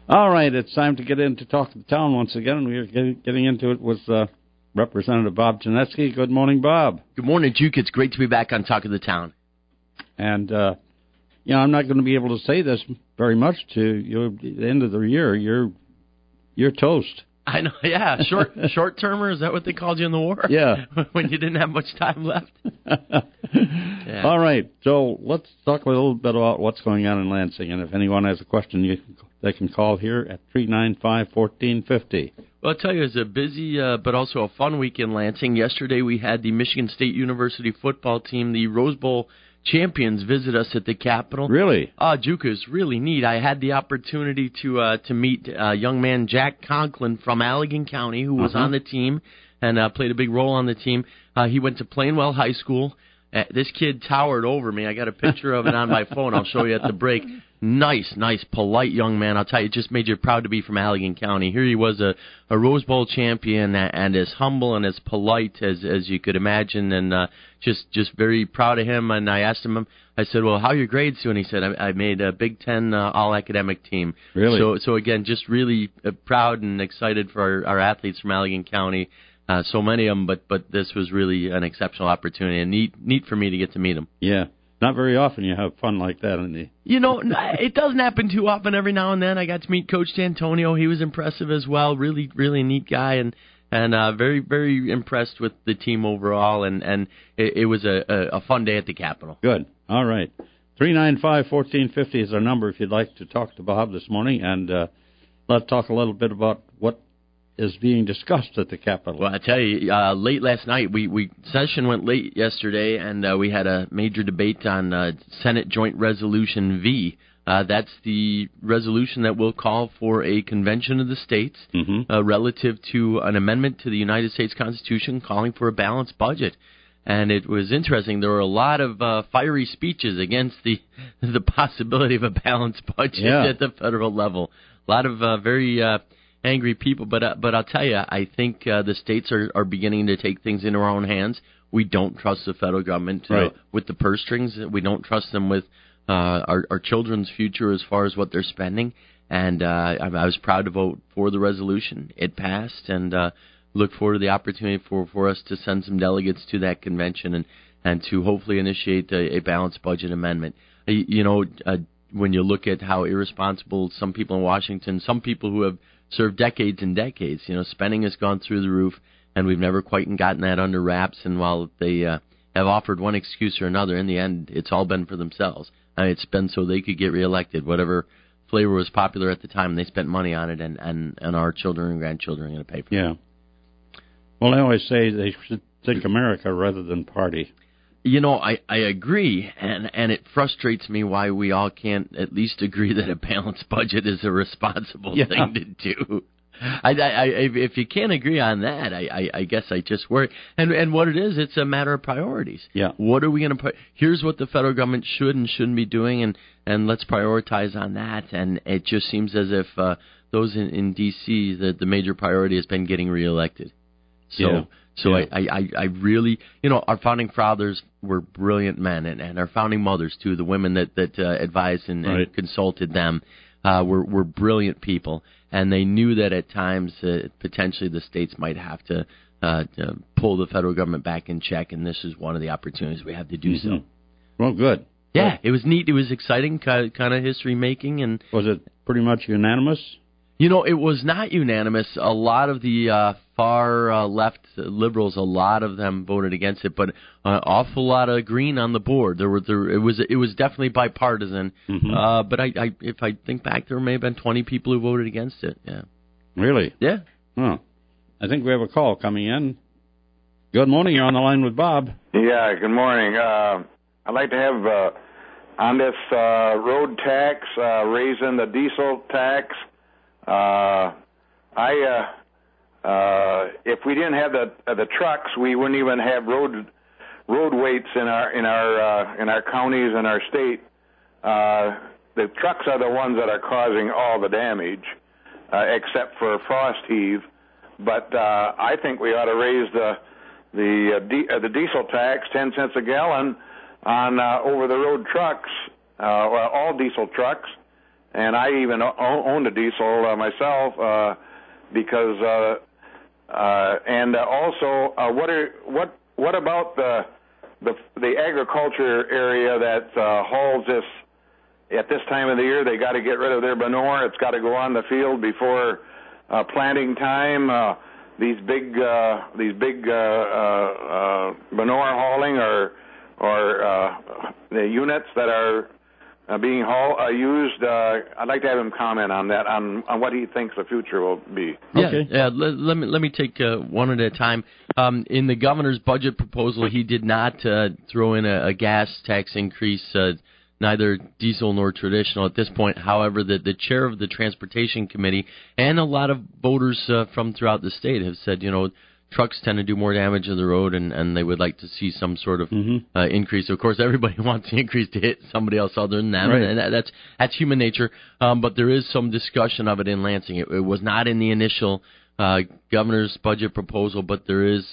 All right, it's time to get into Talk of the Town once again, and we're getting into it with Representative Bob Janeski. Good morning, Bob. Good morning, Duke. It's great to be back on Talk of the Town. And, I'm not going to be able to say this very much to you. At the end of the year, you're toast. I know, yeah. Short-termer, is that what they called you in the war? Yeah. When you didn't have much time left? Yeah. All right, so let's talk a little bit about what's going on in Lansing. And if anyone has a question, they can call here at 395-1450. Well, I'll tell you, it's a busy but also a fun week in Lansing. Yesterday we had the Michigan State University football team, the Rose Bowl champions, visit us at the Capitol. Really? Juke, is really neat. I had the opportunity to meet young man Jack Conklin from Allegan County, who was on the team and played a big role on the team. He went to Plainwell High School. This kid towered over me. I got a picture of it on my phone. I'll show you at the break. Nice, polite young man. I'll tell you, it just made you proud to be from Allegan County. Here he was, a Rose Bowl champion, and as humble and as polite as you could imagine, and just very proud of him. And I asked him, I said, well, how are your grades doing? He said, I made a Big Ten all-academic team. Really? So again, just really proud and excited for our athletes from Allegan County. So many of them, but this was really an exceptional opportunity, and neat for me to get to meet him. Yeah. Not very often you have fun like that. It doesn't happen too often. Every now and then I got to meet Coach D'Antonio. He was impressive as well. Really, really neat guy, and very, very impressed with the team overall. And it was a fun day at the Capitol. Good. All right. 395-1450 is our number if you'd like to talk to Bob this morning. And let's talk a little bit about what is being discussed at the Capitol. Well, I tell you, late last night, session went late yesterday, and we had a major debate on Senate Joint Resolution V. That's the resolution that will call for a convention of the states relative to an amendment to the United States Constitution calling for a balanced budget. And it was interesting. There were a lot of fiery speeches against the possibility of a balanced budget at the federal level. A lot of very angry people, but I'll tell you, I think the states are beginning to take things into our own hands. We don't trust the federal government with the purse strings. We don't trust them with our children's future as far as what they're spending. And I was proud to vote for the resolution. It passed, and look forward to the opportunity for us to send some delegates to that convention and to hopefully initiate a balanced budget amendment. When you look at how irresponsible some people in Washington, some people who have served decades and decades. Spending has gone through the roof, and we've never quite gotten that under wraps. And while they have offered one excuse or another, in the end, it's all been for themselves. It's been so they could get reelected. Whatever flavor was popular at the time, they spent money on it, and our children and grandchildren are going to pay for it. Yeah. Well, I always say they should think America rather than party. I agree, and it frustrates me why we all can't at least agree that a balanced budget is a responsible thing to do. If you can't agree on that, I guess I just worry. And what it is, it's a matter of priorities. Yeah. What are we going to put? Here's what the federal government should and shouldn't be doing, and let's prioritize on that. And it just seems as if those in D.C., the major priority has been getting reelected. I really, our founding fathers were brilliant men, and our founding mothers, too, the women that advised and consulted them, were brilliant people. And they knew that at times potentially the states might have to pull the federal government back in check, and this is one of the opportunities we have to do so. Well, good. Yeah, it was neat. It was exciting, kind of history-making. And was it pretty much unanimous? It was not unanimous. A lot of the far left liberals, a lot of them voted against it, but an awful lot of green on the board. It was definitely bipartisan. But if I think back, there may have been 20 people who voted against it. Yeah. Really? Yeah. Oh, I think we have a call coming in. Good morning. You're on the line with Bob. Yeah. Good morning. I'd like to have on this road tax, raising the diesel tax. If we didn't have the trucks, we wouldn't even have road weights in our counties and our state. The trucks are the ones that are causing all the damage, except for frost heave. But I think we ought to raise the diesel tax 10 cents a gallon on over the road trucks, all diesel trucks. and I even owned a diesel myself because. And also, what about the agriculture area that hauls this at this time of the year? They got to get rid of their manure. It's got to go on the field before planting time. These big manure hauling or the units that are being used. I'd like to have him comment on that, on what he thinks the future will be. Okay. Yeah. Let me take one at a time. In the governor's budget proposal, he did not throw in a gas tax increase, neither diesel nor traditional at this point. However, the chair of the Transportation Committee and a lot of voters from throughout the state have said, trucks tend to do more damage on the road, and they would like to see some sort of increase. Of course, everybody wants the increase to hit somebody else other than them, right. And that's human nature. But there is some discussion of it in Lansing. It was not in the initial governor's budget proposal, but there is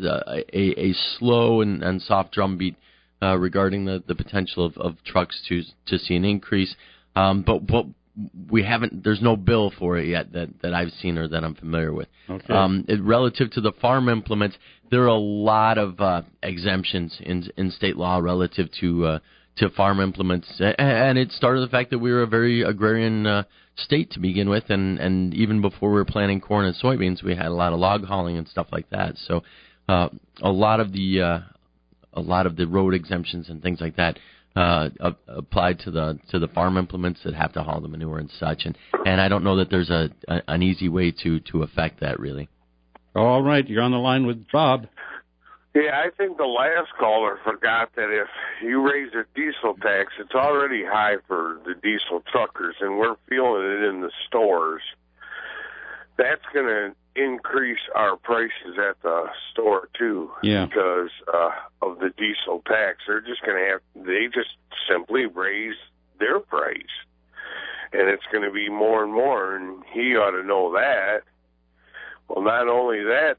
a slow and soft drumbeat regarding the potential of trucks to see an increase. But we haven't. There's no bill for it yet that I've seen or that I'm familiar with. Okay. Relative to the farm implements, there are a lot of exemptions in state law relative to farm implements, and it started with the fact that we were a very agrarian state to begin with, and even before we were planting corn and soybeans, we had a lot of log hauling and stuff like that. So a lot of the road exemptions and things like that applied to the farm implements that have to haul the manure and such, and I don't know that there's an easy way to affect that really. All right, you're on the line with Bob. Yeah, I think the last caller forgot that if you raise the diesel tax, it's already high for the diesel truckers, and we're feeling it in the stores. That's going to increase our prices at the store too, because of the diesel tax. They're just going to they just simply raise their price, and it's going to be more and more, and he ought to know that. Well, not only that,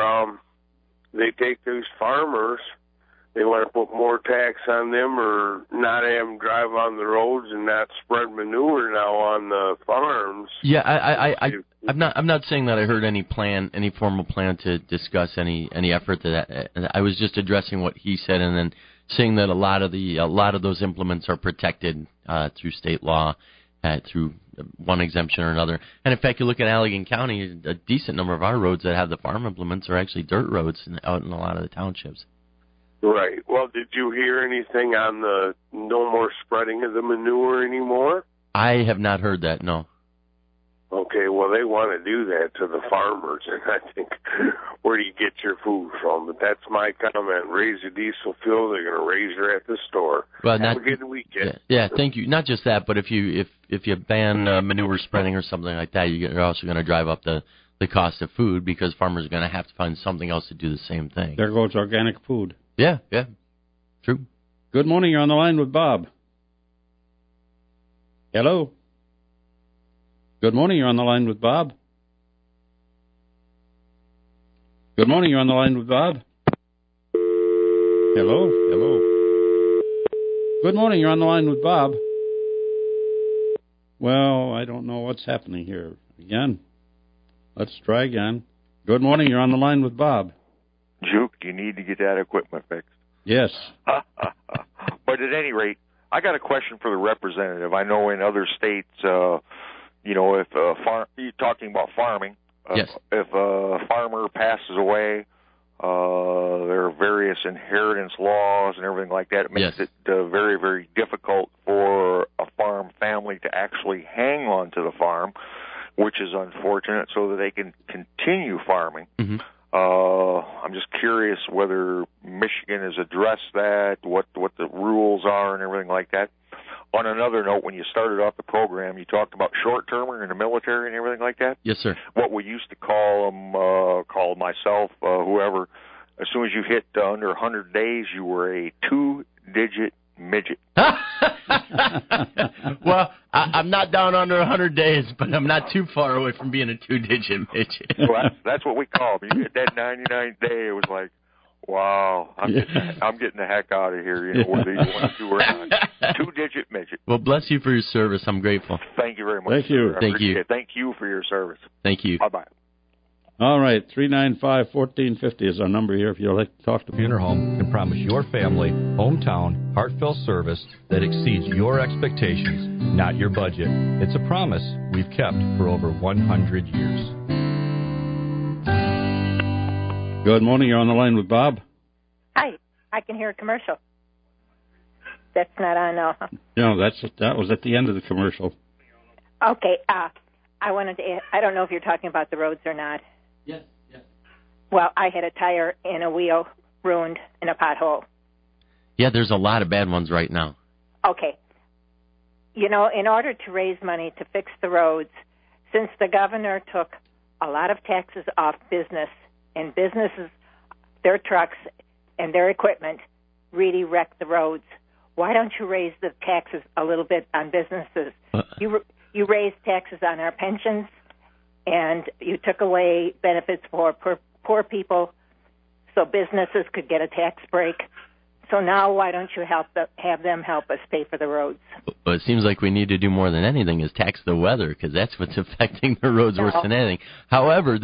they take those farmers, they want to put more tax on them or not have them drive on the roads and not spread manure now on the farms. Yeah, I'm not saying that I heard any formal plan to discuss any effort that I was just addressing what he said, and then saying that a lot of those implements are protected through state law, through one exemption or another. And in fact, you look at Allegan County, a decent number of our roads that have the farm implements are actually dirt roads out in a lot of the townships. Right. Well, did you hear anything on the no more spreading of the manure anymore? I have not heard that, no. Okay, well, they want to do that to the farmers, and I think, where do you get your food from? But that's my comment. Raise the diesel fuel, they're going to raise her at the store. Well, have a good weekend. Yeah, thank you. Not just that, but if you ban manure spreading or something like that, you're also going to drive up the cost of food, because farmers are going to have to find something else to do the same thing. There goes organic food. Yeah, true. Good morning. You're on the line with Bob. Hello. Good morning. You're on the line with Bob. Good morning. You're on the line with Bob. Hello. Good morning. You're on the line with Bob. Well, I don't know what's happening here. Again. Let's try again. Good morning. You're on the line with Bob. Juke, you need to get that equipment fixed. Yes. But at any rate, I got a question for the representative. I know in other states, if you're talking about farming, yes. If a farmer passes away, there are various inheritance laws and everything like that. It makes it very, very difficult for a farm family to actually hang on to the farm, which is unfortunate, so that they can continue farming. Mm-hmm. I'm just curious whether Michigan has addressed that, what the rules are and everything like that. On another note, when you started off the program, you talked about short-termer in the military and everything like that. Yes, sir. What we used to call them, call myself, whoever, as soon as you hit under 100 days, you were a 2-digit midget. Well, I'm not down under 100 days, but I'm not too far away from being a 2-digit midget. Well, that's what we call them. You hit that 99th day, it was like, Wow. I'm getting the heck out of here, whether you want to or not. 2-digit midget. Well, bless you for your service. I'm grateful. Thank you very much. Thank you. Thank you. Thank you for your service. Thank you. Bye-bye. All right, 395-1450 is our number here if you'd like to talk to me. Funeral Home can promise your family, hometown, heartfelt service that exceeds your expectations, not your budget. It's a promise we've kept for over 100 years. Good morning. You're on the line with Bob. Hi. I can hear a commercial. That's not on now. Huh? No, that was at the end of the commercial. Okay. I wanted to ask, I don't know if you're talking about the roads or not. Yes. Well, I had a tire and a wheel ruined in a pothole. Yeah, there's a lot of bad ones right now. Okay. In order to raise money to fix the roads, since the governor took a lot of taxes off business, and businesses, their trucks and their equipment really wreck the roads, why don't you raise the taxes a little bit on businesses? You raised taxes on our pensions, and you took away benefits for poor people so businesses could get a tax break. So now why don't you have them help us pay for the roads? But it seems like we need to do more than anything is tax the weather, because that's what's affecting the roads worse than anything. However,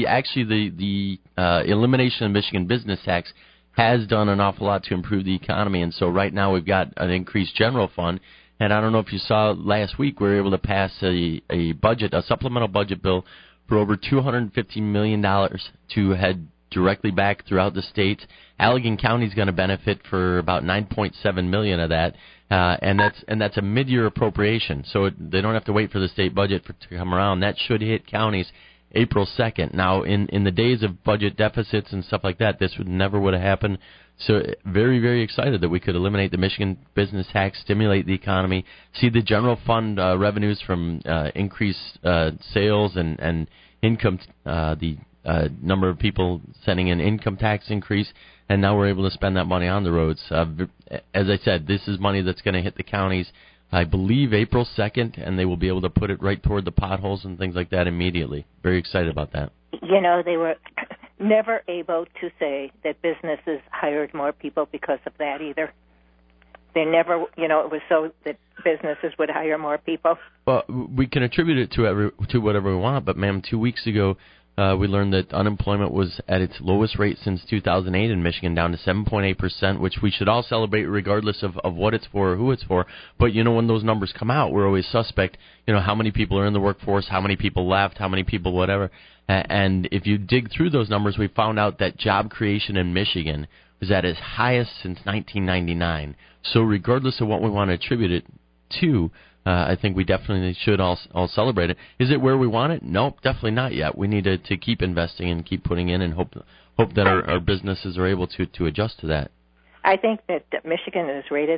the elimination of Michigan business tax has done an awful lot to improve the economy, and so right now we've got an increased general fund. And I don't know if you saw last week, we were able to pass a supplemental budget bill for over $250 million to head directly back throughout the state. Allegan County is going to benefit for about $9.7 million of that, and that's a mid-year appropriation, so they don't have to wait for the state budget to come around. That should hit counties April 2nd. Now, in the days of budget deficits and stuff like that, this would have happened. So very, very excited that we could eliminate the Michigan business tax, stimulate the economy, see the general fund revenues from increased sales and income, the number of people sending in income tax increase, and now we're able to spend that money on the roads. As I said, this is money that's going to hit the counties, I believe, April 2nd, and they will be able to put it right toward the potholes and things like that immediately. Very excited about that. They were never able to say that businesses hired more people because of that either. They never, it was so that businesses would hire more people. Well, we can attribute it to whatever we want, but, ma'am, 2 weeks ago, we learned that unemployment was at its lowest rate since 2008 in Michigan, down to 7.8%, which we should all celebrate regardless of what it's for or who it's for. But, when those numbers come out, we're always suspect, how many people are in the workforce, how many people left, how many people whatever. And if you dig through those numbers, we found out that job creation in Michigan was at its highest since 1999. So regardless of what we want to attribute it to, I think we definitely should all celebrate it. Is it where we want it? Nope, definitely not yet. We need to keep investing and keep putting in and hope that our businesses are able to adjust to that. I think that Michigan is rated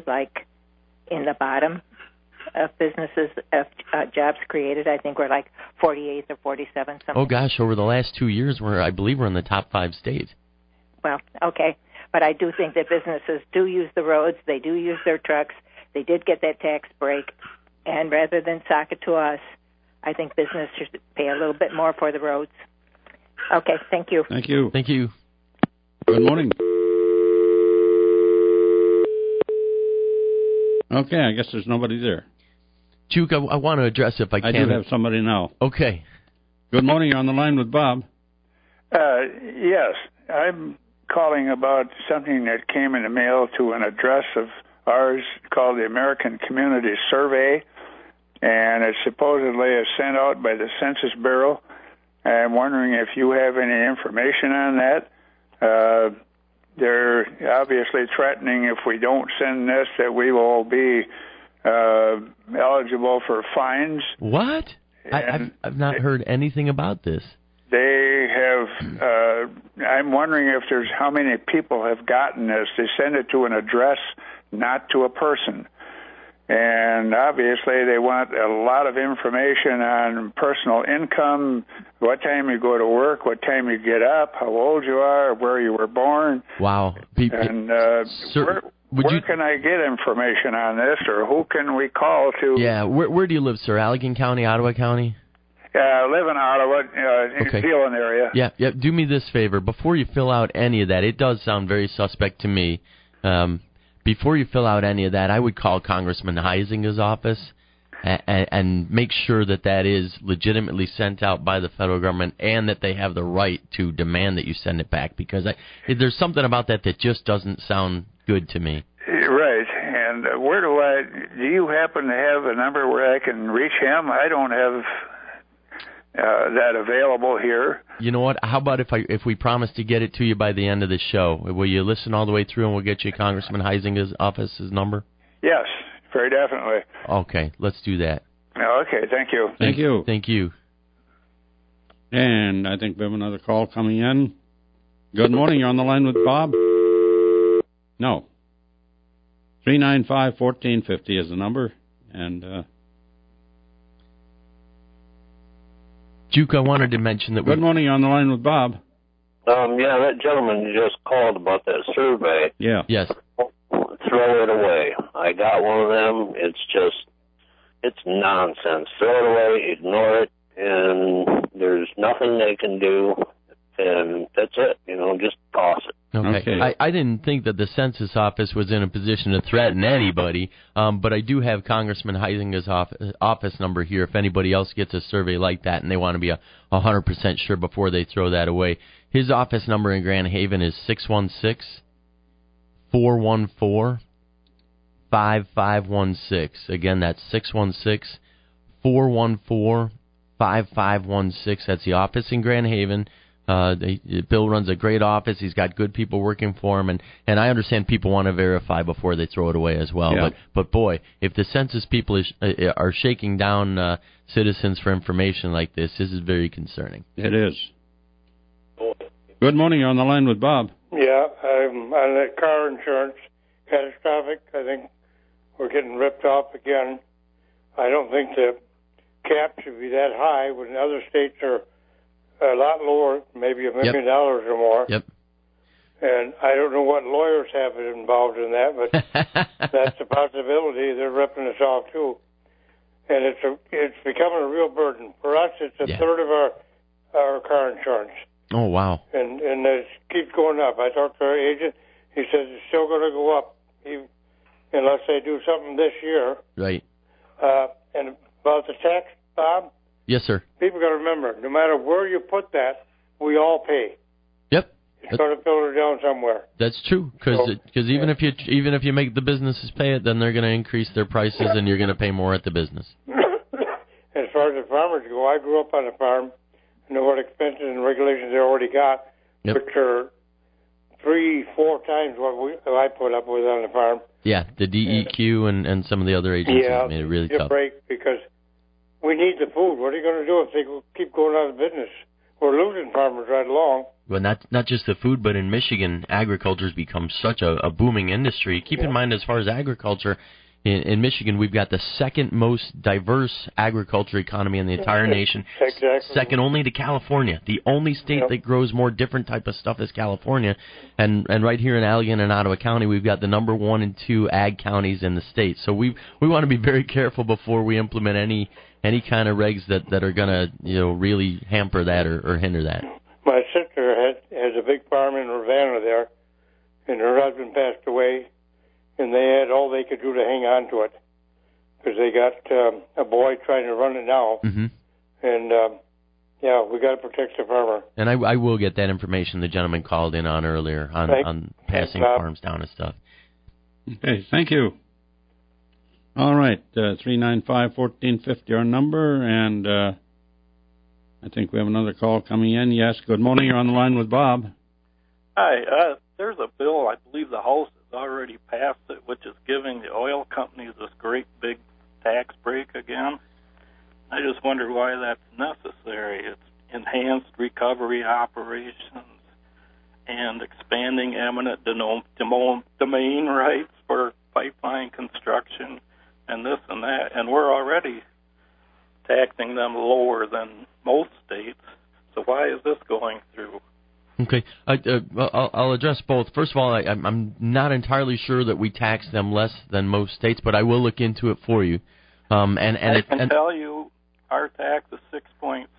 in the bottom of businesses, of jobs created. I think we're 48th or 47th. Something. Oh gosh, over the last 2 years, I believe we're in the top 5 states. Well, okay, but I do think that businesses do use the roads. They do use their trucks. They did get that tax break. And rather than sock it to us, I think business should pay a little bit more for the roads. Okay, thank you. Thank you. Thank you. Good morning. Okay, I guess there's nobody there. Juke, I want to address if I can. I do have somebody now. Okay. Good morning. You're on the line with Bob. Yes, I'm calling about something that came in the mail to an address of ours called the American Community Survey, and it supposedly is sent out by the Census Bureau. I'm wondering if you have any information on that. They're obviously threatening if we don't send this that we will be eligible for fines. What? I've not heard anything about this. They have, I'm wondering if there's how many people have gotten this. They send it to an address, not to a person. And obviously they want a lot of information on personal income, what time you go to work, what time you get up, how old you are, where you were born. Wow. And where can I get information on this, or who can we call to? Yeah, where do you live, sir? Allegan County, Ottawa County? I live in Ottawa, Okay. Zeeland area. Yeah. Do me this favor. Before you fill out any of that, it does sound very suspect to me. Before you fill out any of that, I would call Congressman Heisinger's office and make sure that is legitimately sent out by the federal government and that they have the right to demand that you send it back, because there's something about that just doesn't sound good to me. Right. And do you happen to have a number where I can reach him? I don't have that available here. You know what? How about if we promise to get it to you by the end of the show? Will you listen all the way through and we'll get you Congressman Heisinger's office's number? Yes, very definitely. Okay, let's do that. Okay, thank you. Thank you. Thank you. And I think we have another call coming in. Good morning. You're on the line with Bob? No. 395-1450 is the number. And Duke, I wanted to mention that... Good morning. You're on the line with Bob. Yeah, that gentleman just called about that survey. Yeah. Yes. Throw it away. I got one of them. It's nonsense. Throw it away, ignore it, and there's nothing they can do, and that's it. Just toss it. Okay. I didn't think that the census office was in a position to threaten anybody, but I do have Congressman Heisinger's office number here if anybody else gets a survey like that and they want to be 100% sure before they throw that away. His office number in Grand Haven is 616-414-5516. Again, that's 616-414-5516. That's the office in Grand Haven. Bill runs a great office. He's got good people working for him, and I understand people want to verify before they throw it away as well. Yeah. But boy, if the census people are shaking down citizens for information like this is very concerning. It is. Good morning. You're on the line with Bob. Yeah, I'm on that car insurance, catastrophic. I think we're getting ripped off again. I don't think the cap should be that high when other states are a lot lower, maybe $1 million or more. Yep. And I don't know what lawyers have involved in that, but that's a possibility. They're ripping us off too, and it's becoming a real burden for us. It's a third of our car insurance. Oh wow! And it keeps going up. I talked to our agent. He says it's still going to go up, unless they do something this year. Right. And about the tax, Bob. Yes, sir. People got to remember, no matter where you put that, we all pay. Yep. It's going to filter down somewhere. That's true, because even if you make the businesses pay it, then they're going to increase their prices, and you're going to pay more at the business. As far as the farmers go, I grew up on a farm. I know what expenses and regulations they already got, which are 3-4 times what I put up with on the farm. Yeah, the DEQ and some of the other agencies made it really tough. Break because we need the food. What are you going to do if they keep going out of business? We're losing farmers right along. Well, not just the food, but in Michigan, agriculture has become such a booming industry. Keep in mind, as far as agriculture, in Michigan, we've got the second most diverse agriculture economy in the entire nation. Exactly. Second only to California. The only state that grows more different type of stuff is California. And right here in Allegan and Ottawa County, we've got the number 1 and 2 ag counties in the state. So we want to be very careful before we implement any kind of regs that are going to really hamper that or hinder that. My sister has a big farm in Ravenna there, and her husband passed away, and they had all they could do to hang on to it because they got a boy trying to run it now. Mm-hmm. And, we got to protect the farmer. And I will get that information the gentleman called in on earlier on passing farms down and stuff. Okay, thank you. All right, 395-1450 our number, and I think we have another call coming in. Yes, good morning. You're on the line with Bob. Hi, there's a bill, I believe the House has already passed it, which is giving the oil companies this great big tax break again. I just wonder why that's necessary. It's enhanced recovery operations and expanding eminent domain rights for pipeline construction and this and that, and we're already taxing them lower than most states. So why is this going through? Okay, I'll address both. First of all, I'm not entirely sure that we tax them less than most states, but I will look into it for you. I can tell you our tax is 6.6%,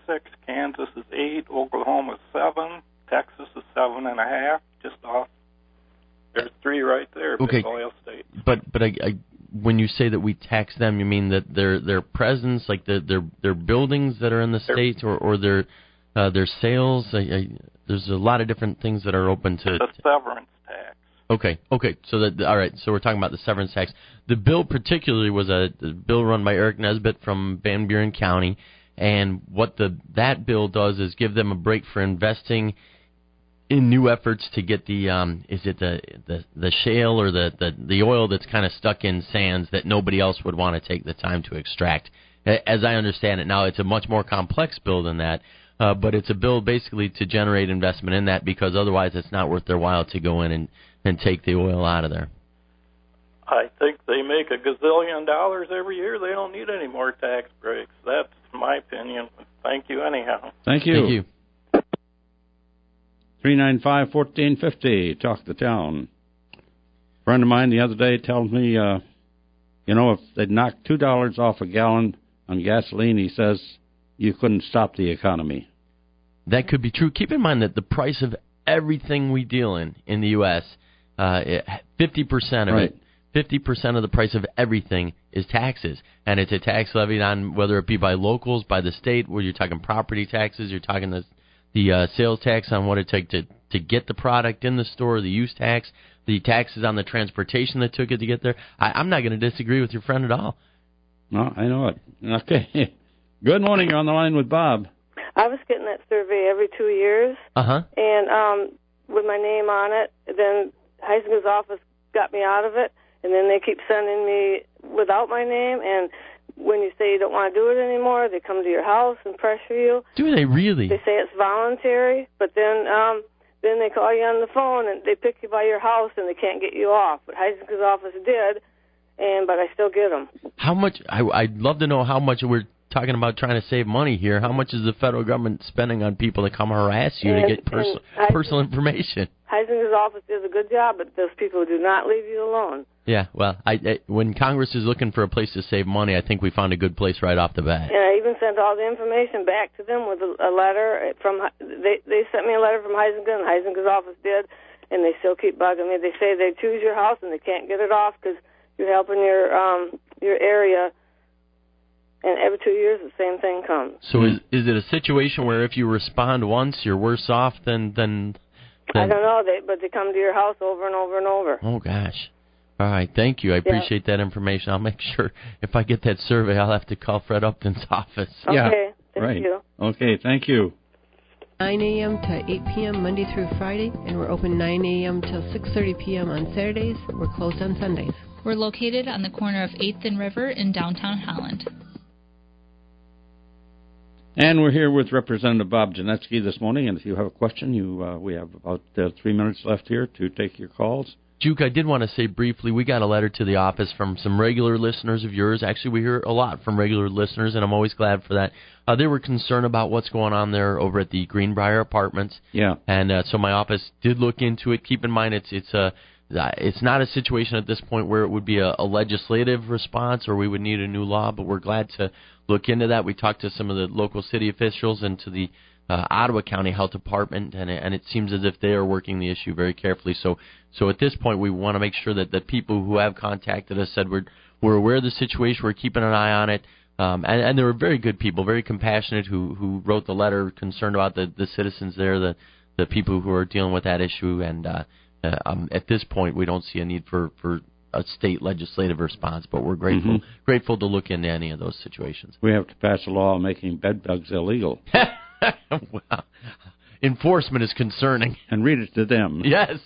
But when you say that we tax them, you mean that their presence, like their buildings that are in the state, or their sales? There's a lot of different things that are open to... The severance tax. Okay. So all right. So we're talking about the severance tax. The bill particularly was a bill run by Eric Nesbitt from Van Buren County, and what that bill does is give them a break for investing in new efforts to get the the shale or the oil that's kind of stuck in sands that nobody else would want to take the time to extract. As I understand it now, it's a much more complex bill than that, but it's a bill basically to generate investment in that, because otherwise it's not worth their while to go in and take the oil out of there. I think they make $1 gazillion every year. They don't need any more tax breaks. That's my opinion. Thank you anyhow. Thank you. 395-1450, talk the town. A friend of mine the other day told me, if they'd knocked $2 off a gallon on gasoline, he says, you couldn't stop the economy. That could be true. Keep in mind that the price of everything we deal in the U.S., 50% of it, 50% of the price of everything is taxes. And it's a tax levied on, whether it be by locals, by the state, where you're talking property taxes, you're talking the sales tax on what it takes to get the product in the store, the use tax, the taxes on the transportation that took it to get there. I'm not going to disagree with your friend at all. No, I know it. Okay. Good morning. You're on the line with Bob. I was getting that survey every 2 years. Uh-huh. And with my name on it, then Heisinger's office got me out of it, and then they keep sending me without my name, and when you say you don't want to do it anymore, they come to your house and pressure you. Do they really? They say it's voluntary, but then they call you on the phone and they pick you by your house and they can't get you off. But Heisinger's office did, but I still get them. How much? I'd love to know how much. We're talking about trying to save money here. How much is the federal government spending on people to come harass you to get personal information? Heisinger's office does a good job, but those people do not leave you alone. Yeah, well, when Congress is looking for a place to save money, I think we found a good place right off the bat. And I even sent all the information back to them with a letter from. They sent me a letter from Heisinger, and Heisinger's office did, and they still keep bugging me. They say they choose your house and they can't get it off because you're helping your area. And every 2 years, the same thing comes. So is it a situation where if you respond once, you're worse off than I don't know, but they come to your house over and over and over. Oh, gosh. All right, thank you. I appreciate that information. I'll make sure if I get that survey, I'll have to call Fred Upton's office. Okay, thank you. Okay, thank you. 9 a.m. to 8 p.m. Monday through Friday, and we're open 9 a.m. till 6:30 p.m. on Saturdays. We're closed on Sundays. We're located on the corner of 8th and River in downtown Holland. And we're here with Representative Bob Janetsky this morning, and if you have a question, we have about 3 minutes left here to take your calls. Juke, I did want to say briefly, we got a letter to the office from some regular listeners of yours. Actually, we hear a lot from regular listeners, and I'm always glad for that. They were concerned about what's going on there over at the Greenbrier Apartments. Yeah. And so my office did look into it. Keep in mind, it's not a situation at this point where it would be a legislative response or we would need a new law, but we're glad to look into that. We talked to some of the local city officials and to the Ottawa County Health Department, and it seems as if they are working the issue very carefully. So at this point, we want to make sure that the people who have contacted us said we're aware of the situation, we're keeping an eye on it, and they were very good people, very compassionate, who wrote the letter concerned about the citizens there, the people who are dealing with that issue, and at this point, we don't see a need for a state legislative response, but we're grateful to look into any of those situations. We have to pass a law making bed bugs illegal. Well, enforcement is concerning. And read it to them. Yes.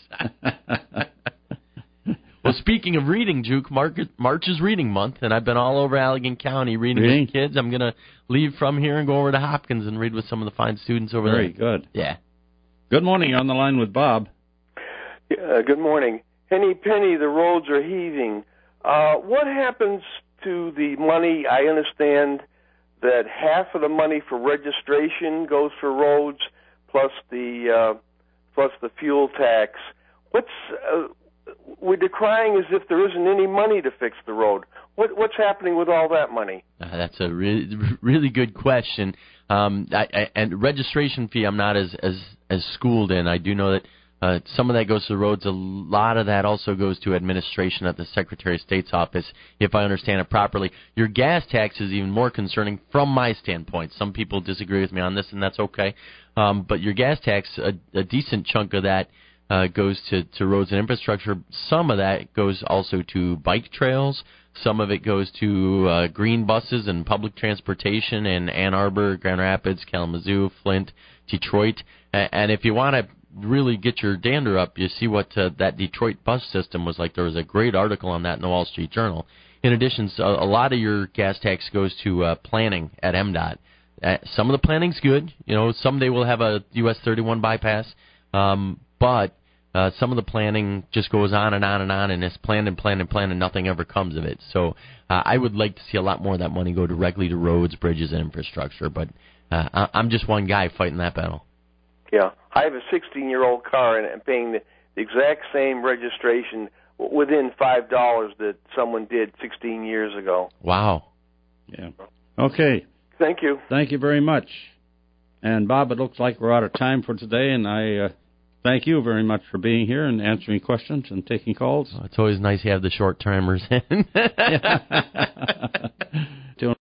Well, speaking of reading, Juke, March is reading month, and I've been all over Allegan County reading with kids. I'm going to leave from here and go over to Hopkins and read with some of the fine students over there. Very good. Yeah. Good morning. You're on the line with Bob. Good morning. Henny Penny, the roads are heaving. What happens to the money? I understand that half of the money for registration goes for roads, plus the fuel tax. We're decrying as if there isn't any money to fix the road. What's happening with all that money? That's a really, really good question. And registration fee, I'm not as schooled in. I do know that Some of that goes to the roads. A lot of that also goes to administration at the Secretary of State's office, if I understand it properly. Your gas tax is even more concerning from my standpoint. Some people disagree with me on this, and that's okay. But your gas tax, a decent chunk of that goes to roads and infrastructure. Some of that goes also to bike trails. Some of it goes to green buses and public transportation in Ann Arbor, Grand Rapids, Kalamazoo, Flint, Detroit. And if you want to really get your dander up, you see what that Detroit bus system was like. There was a great article on that in the Wall Street Journal. In addition, a lot of your gas tax goes to planning at MDOT. Some of the planning's good. Someday we'll have a US 31 bypass, but some of the planning just goes on and on and on, and it's planned and planned and planned, and nothing ever comes of it. So I would like to see a lot more of that money go directly to roads, bridges, and infrastructure, but I'm just one guy fighting that battle. Yeah, I have a 16-year-old car, and I'm paying the exact same registration within $5 that someone did 16 years ago. Wow. Yeah. Okay. Thank you. Thank you very much. And, Bob, it looks like we're out of time for today, and I thank you very much for being here and answering questions and taking calls. It's always nice to have the short-timers in.